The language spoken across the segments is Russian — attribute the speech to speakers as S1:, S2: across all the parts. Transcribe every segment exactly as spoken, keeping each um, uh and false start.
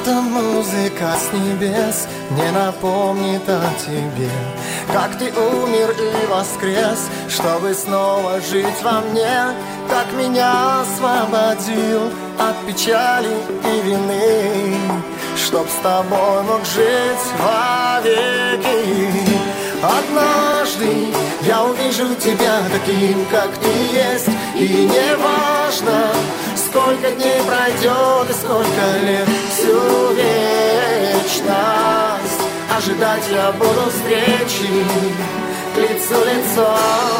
S1: Эта музыка с небес не напомнит о тебе, как ты умер и воскрес, чтобы снова жить во мне, как меня освободил от печали и вины, чтоб с тобой мог жить вовеки. Однажды я увижу тебя таким, как ты есть, и не важно, сколько дней пройдет и сколько лет, всю вечность ожидать я буду встречи лицу лицо.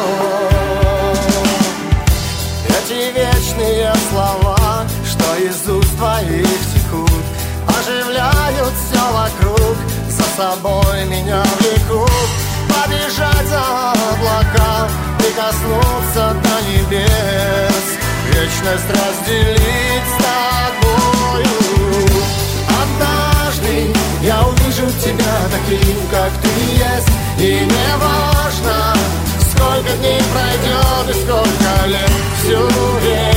S1: Эти вечные слова, что из уст твоих текут, оживляют все вокруг, за собой меня влекут. Побежать за облака и коснуться до небес, вечность разделить с тобою. Однажды я увижу тебя таким, как ты есть, и не важно, сколько дней пройдет и сколько лет, всю вечность